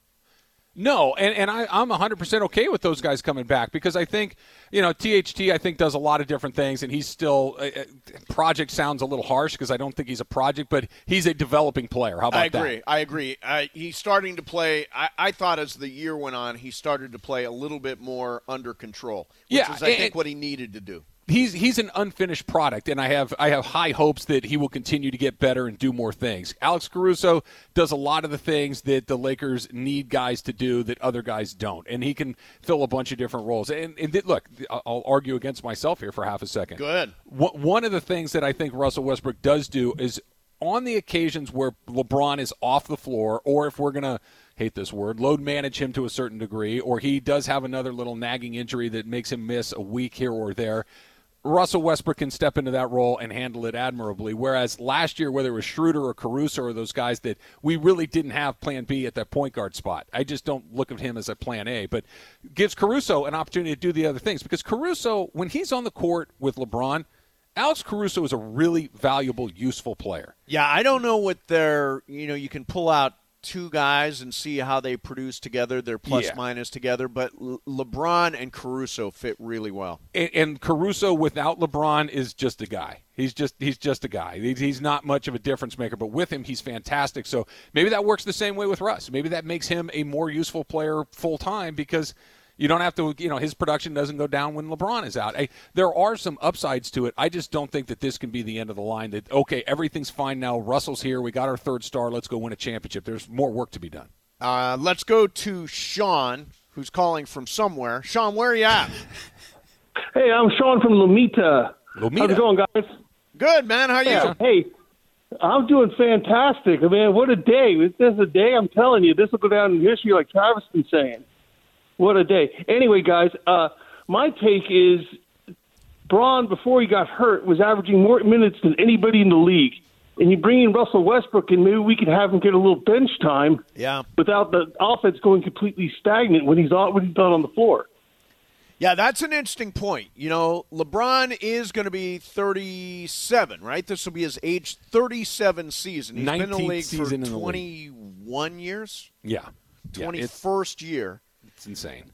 No, and, and I, I'm one hundred percent okay with those guys coming back because I think, you know, T H T I think does a lot of different things, and he's still uh, – project sounds a little harsh because I don't think he's a project, but he's a developing player. How about I agree. that? I agree. Uh, he's starting to play I, – I thought as the year went on, he started to play a little bit more under control, which yeah, is, I and, think, what he needed to do. He's he's an unfinished product, and I have I have high hopes that he will continue to get better and do more things. Alex Caruso does a lot of the things that the Lakers need guys to do that other guys don't, and he can fill a bunch of different roles. And, and th- look, I'll argue against myself here for half a second. Good. One of the things that I think Russell Westbrook does do is on the occasions where LeBron is off the floor, or if we're going to hate this word, load manage him to a certain degree, or he does have another little nagging injury that makes him miss a week here or there, Russell Westbrook can step into that role and handle it admirably, whereas last year, whether it was Schroeder or Caruso or those guys that we really didn't have plan B at that point guard spot. I just don't look at him as a plan A, but gives Caruso an opportunity to do the other things because Caruso, when he's on the court with LeBron, Alex Caruso is a really valuable, useful player. Yeah, I don't know what their, you know, you can pull out two guys and see how they produce together, their plus yeah. minus together, but Le- LeBron and Caruso fit really well. And, and Caruso without LeBron is just a guy. He's just he's just a guy. He's, he's not much of a difference maker, but with him, he's fantastic. So maybe that works the same way with Russ. Maybe that makes him a more useful player full time because you don't have to, you know, his production doesn't go down when LeBron is out. I, there are some upsides to it. I just don't think that this can be the end of the line that, okay, everything's fine now. Russell's here. We got our third star. Let's go win a championship. There's more work to be done. Uh, let's go to Sean, who's calling from somewhere. Sean, where are you at? Hey, I'm Sean from Lomita. Lomita. How's it going, guys? Good, man. How are you? Yeah. Hey, I'm doing fantastic. I mean, what a day. This is a day, I'm telling you, this will go down in history like Travis been saying. What a day. Anyway, guys, uh, my take is Braun, before he got hurt, was averaging more minutes than anybody in the league. And you bring in Russell Westbrook, and maybe we can have him get a little bench time yeah. without the offense going completely stagnant when he's on, when he's not on the floor. Yeah, that's an interesting point. You know, LeBron is going to be thirty-seven, right? This will be his age thirty-seven season. He's been in the league for twenty-one years. Yeah. twenty-first yeah, year. It's insane.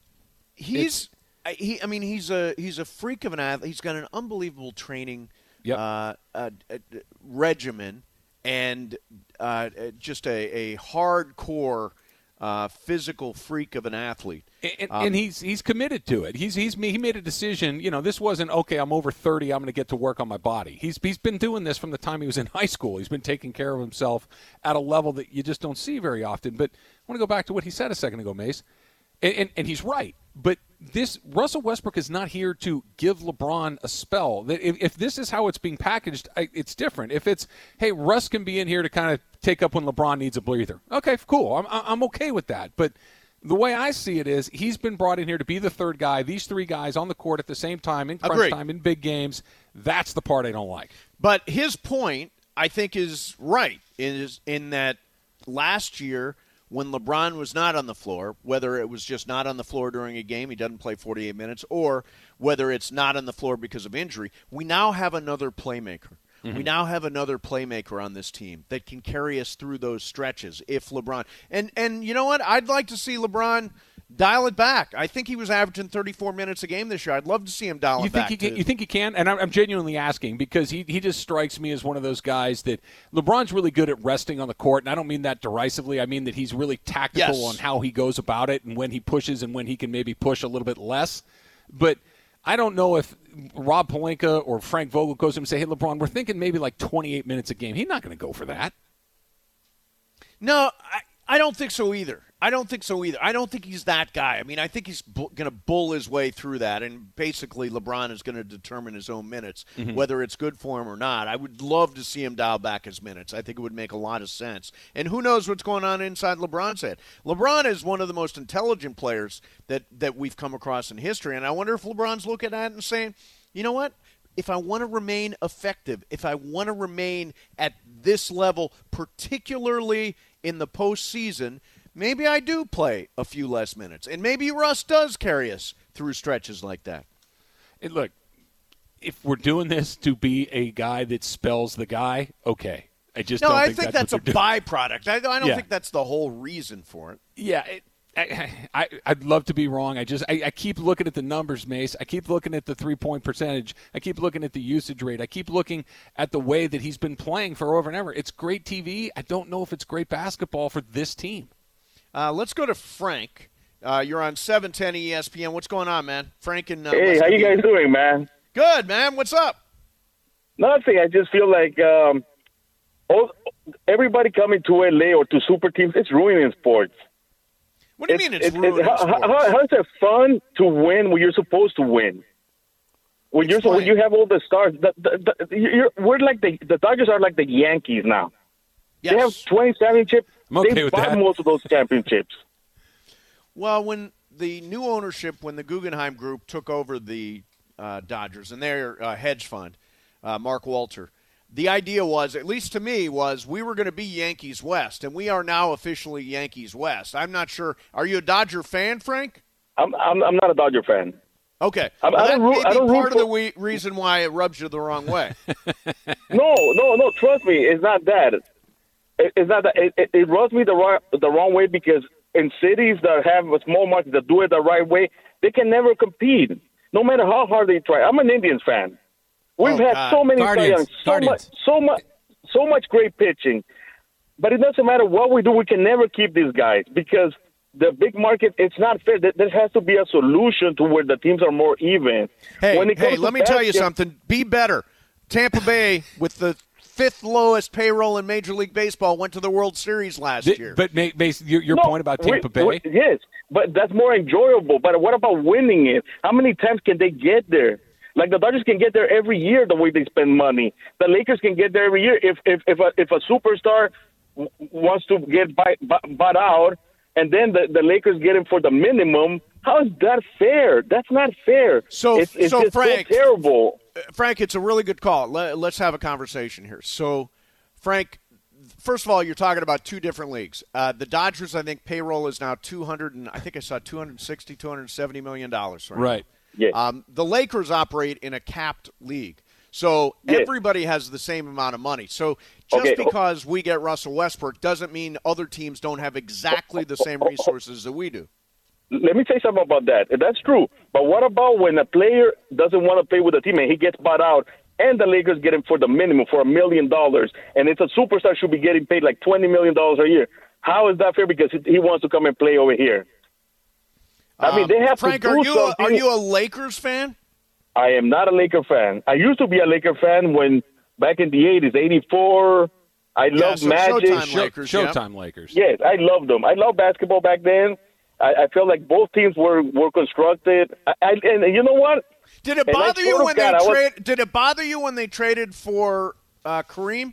He's it's, he I mean, he's a he's a freak of an athlete. He's got an unbelievable training yep. uh, uh, uh, regimen and uh, just a, a hardcore uh, physical freak of an athlete. And, um, and he's he's committed to it. He's he's he made a decision. You know, this wasn't okay. I'm over thirty. I'm going to get to work on my body. He's he's been doing this from the time he was in high school. He's been taking care of himself at a level that you just don't see very often. But I want to go back to what he said a second ago, Mace, and and, and he's right. But this Russell Westbrook is not here to give LeBron a spell. If, if this is how it's being packaged, it's different. If it's, hey, Russ can be in here to kind of take up when LeBron needs a breather. Okay, cool. I'm I'm okay with that. But the way I see it is he's been brought in here to be the third guy. These three guys on the court at the same time, in crunch Agreed. time, in big games. That's the part I don't like. But his point, I think, is right, is in that last year when LeBron was not on the floor, whether it was just not on the floor during a game, he doesn't play forty-eight minutes, or whether it's not on the floor because of injury, we now have another playmaker. Mm-hmm. We now have another playmaker on this team that can carry us through those stretches if LeBron – and and you know what? I'd like to see LeBron dial it back. I think he was averaging thirty-four minutes a game this year. I'd love to see him dial you it think back. He can, to, you think he can? And I'm, I'm genuinely asking because he, he just strikes me as one of those guys that LeBron's really good at resting on the court, and I don't mean that derisively. I mean that he's really tactical yes. on how he goes about it and when he pushes and when he can maybe push a little bit less. But – I don't know if Rob Pelinka or Frank Vogel goes to him and say, hey, LeBron, we're thinking maybe like twenty-eight minutes a game. He's not going to go for that. No, I, I don't think so either. I don't think so either. I don't think he's that guy. I mean, I think he's bu- going to bull his way through that, and basically LeBron is going to determine his own minutes, mm-hmm. whether it's good for him or not. I would love to see him dial back his minutes. I think it would make a lot of sense. And who knows what's going on inside LeBron's head. LeBron is one of the most intelligent players that, that we've come across in history, and I wonder if LeBron's looking at it and saying, you know what? If I want to remain effective, if I want to remain at this level, particularly in the postseason, maybe I do play a few less minutes, and maybe Russ does carry us through stretches like that. And look, if we're doing this to be a guy that spells the guy, okay. I just no, don't I think think that's, that's, that's a byproduct. I, I don't yeah. think that's the whole reason for it. Yeah, it, I, I, I'd love to be wrong. I just I, I keep looking at the numbers, Mace. I keep looking at the three-point percentage. I keep looking at the usage rate. I keep looking at the way that he's been playing for over and ever. It's great T V. I don't know if it's great basketball for this team. Uh, let's go to Frank. Uh, you're on seven ten E S P N. What's going on, man? Frank and uh, Hey, West how you Virginia. guys doing, man? Good, man. What's up? Nothing. I just feel like um, all, everybody coming to L A or to super teams, it's ruining sports. What do you it's, mean it's, it's ruining how, sports? how, how is it fun to win when you're supposed to win? When you're so, when you have all the stars, the, the, the, you're, we're like the the Dodgers are like the Yankees now. Yes. They have twenty championships. I'm okay they with bought that. most of those championships. Well, when the new ownership, when the Guggenheim Group took over the uh, Dodgers and their uh, hedge fund, uh, Mark Walter, the idea was, at least to me, was we were going to be Yankees West, and we are now officially Yankees West. I'm not sure. Are you a Dodger fan, Frank? I'm I'm, I'm not a Dodger fan. Okay. I'm, Well, I that don't root, may I be don't part root of the for, we- reason why it rubs you the wrong way. No, no, no. Trust me, it's not that. It, it's not that. It, it, it rubs me the wrong the wrong way because in cities that have a small market that do it the right way, they can never compete, no matter how hard they try. I'm an Indians fan. We've Oh, had God. so many Guardians. players, so Guardians. much, so much, so much great pitching, but it doesn't matter what we do. We can never keep these guys because the big market. It's not fair. There there has to be a solution to where the teams are more even. Hey, When it comes hey, to let me tell you basket- something. Be better. Tampa Bay, with the fifth lowest payroll in Major League Baseball, went to the World Series last Th- year. But Ma- Mace, your, your No, point about Tampa we- Bay? we- yes, but that's more enjoyable. But what about winning it? How many times can they get there? Like the Dodgers can get there every year the way they spend money. The Lakers can get there every year. If if if a, if a superstar w- wants to get buy, buy, bought out, and then the, the Lakers get him for the minimum, how is that fair? That's not fair. So, it's, it's so just Frank, so terrible. Frank, it's a really good call. Let, let's have a conversation here. So, Frank, first of all, you're talking about two different leagues. Uh, the Dodgers, I think, payroll is now two hundred, and I think I saw two hundred sixty, two hundred seventy million dollars. Right. Right. Yeah. Um, the Lakers operate in a capped league. So Yeah. everybody has the same amount of money. So just Okay. because we get Russell Westbrook doesn't mean other teams don't have exactly the same resources that we do. Let me say something about that. That's true. But what about when a player doesn't want to play with a team and he gets bought out and the Lakers get him for the minimum, for a million dollars, and it's a superstar should be getting paid like twenty million dollars a year? How is that fair? Because he wants to come and play over here. I mean, they have Frank, to do are you a, something. are you a Lakers fan? I am not a Laker fan. I used to be a Laker fan when back in the eighties, eighty-four. I Yeah, loved so Magic. Showtime Lakers, yeah. Showtime Lakers. Yes, I loved them. I loved basketball back then. I, I felt like both teams were, were constructed. I, I, and you know what? Did it And I bother you sort of when they got- I was- trade? Did it bother you when they traded for uh, Kareem?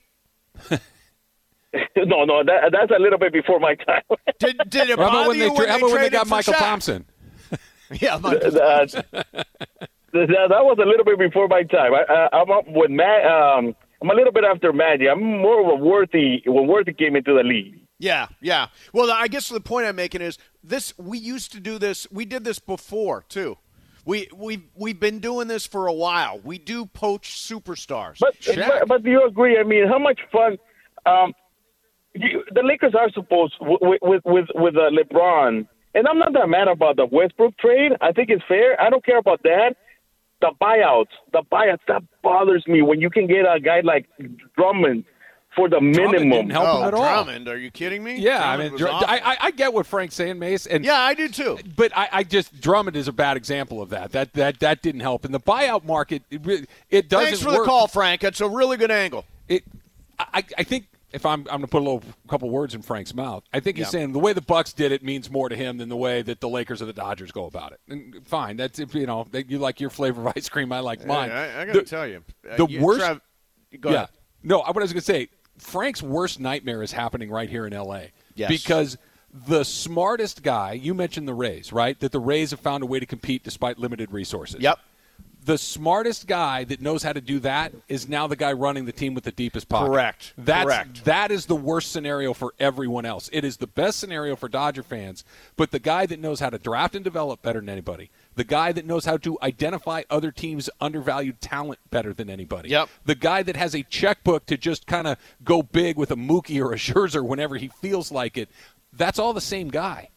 no, no, that, that's a little bit before my time. Did did it How about bother when you they, when tra- they how about when they traded got for Michael Shaq? Thompson? Yeah, Michael that, Thompson. that, that was a little bit before my time. I, I, I'm up with Matt. Um, I'm a little bit after Magic. I'm more of a Worthy when Worthy came into the league. Yeah, yeah. Well, I guess the point I'm making is this: we used to do this. We did this before too. We we we've been doing this for a while. We do poach superstars. But but, but do you agree? I mean, how much fun? Um, you, the Lakers are supposed with with with, with uh, LeBron, and I'm not that mad about the Westbrook trade. I think it's fair. I don't care about that. The buyouts, the buyouts, that bothers me when you can get a guy like Drummond for the Drummond minimum. didn't help oh, him at all. Drummond, are you kidding me? Yeah, Drummond I mean, was Dr- awful. I, I, I get what Frank's saying, Mace, and yeah, I do too. but I, I just Drummond is a bad example of that. That that that didn't help. In the buyout market, it, really- it doesn't Thanks for work. the call, Frank. That's a really good angle. It, I, I think if I'm, I'm going to put a little couple words in Frank's mouth. I think he's Yeah. saying the way the Bucks did it means more to him than the way that the Lakers or the Dodgers go about it. And fine, that's if you know that you like your flavor of ice cream, I like mine. Yeah, I, I got to The- tell you, uh, the you, worst. Trav, go yeah, ahead. no. What I was going to say, Frank's worst nightmare is happening right here in L A. Yes. Because the smartest guy, you mentioned the Rays, right? That the Rays have found a way to compete despite limited resources. Yep. The smartest guy that knows how to do that is now the guy running the team with the deepest pocket. Correct. That's, Correct. That is the worst scenario for everyone else. It is the best scenario for Dodger fans, but the guy that knows how to draft and develop better than anybody, the guy that knows how to identify other teams' undervalued talent better than anybody, Yep. the guy that has a checkbook to just kind of go big with a Mookie or a Scherzer whenever he feels like it, that's all the same guy.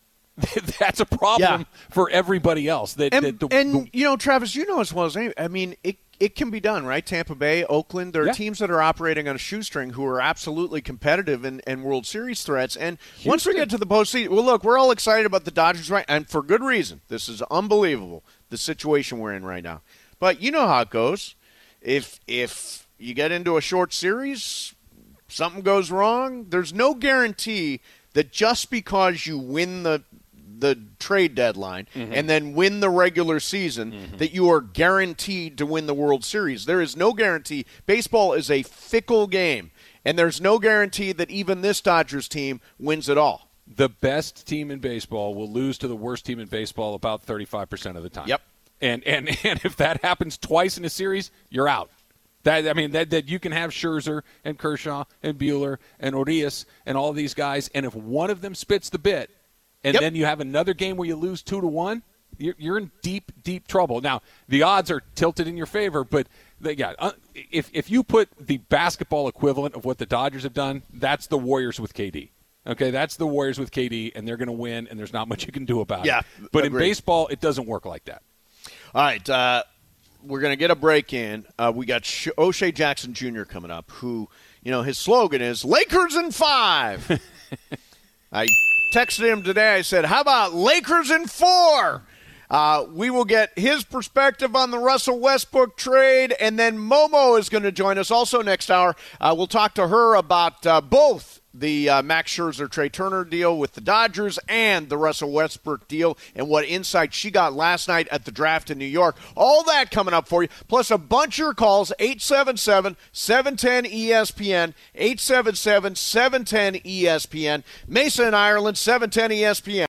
That's a problem Yeah. for everybody else. That, And, that the, and the- you know, Travis, you know as well as any. I mean, it it can be done, right? Tampa Bay, Oakland. There are Yeah. teams that are operating on a shoestring who are absolutely competitive and, and World Series threats. And once we Houston. get to the postseason, well, look, we're all excited about the Dodgers, right? And for good reason. This is unbelievable, the situation we're in right now. But you know how it goes. If if you get into a short series, something goes wrong. There's no guarantee that just because you win the the trade deadline Mm-hmm. and then win the regular season that you are guaranteed to win the World Series. There is no guarantee. Baseball is a fickle game, and there's no guarantee that even this Dodgers team wins it all. the best team in baseball will lose to the worst team in baseball about thirty-five percent of the time. Yep. And and and if that happens twice in a series, you're out. That I mean that that you can have Scherzer and Kershaw and Buehler and Urias and all these guys, and if one of them spits the bit, and Yep. then you have another game where you lose two to one, you're, you're in deep deep trouble. Now the odds are tilted in your favor, but the, yeah, uh, if if you put the basketball equivalent of what the Dodgers have done, that's the Warriors with K D. Okay, that's the Warriors with K D, and they're going to win, and there's not much you can do about Yeah, it. But agreed. in baseball, it doesn't work like that. All right, uh, we're going to get a break in. Uh, we got Sh- O'Shea Jackson Junior coming up, who, you know, his slogan is Lakers in five. I texted him today. I said, how about Lakers in four? Uh, we will get his perspective on the Russell Westbrook trade, and then Momo is going to join us also next hour. Uh, we'll talk to her about uh, both the uh, Max Scherzer, Trey Turner deal with the Dodgers and the Russell Westbrook deal and what insight she got last night at the draft in New York. All that coming up for you, plus a bunch of your calls, eight seven seven, seven one zero, E S P N, eight seven seven, seven one zero, E S P N, Mesa in Ireland, seven ten E S P N.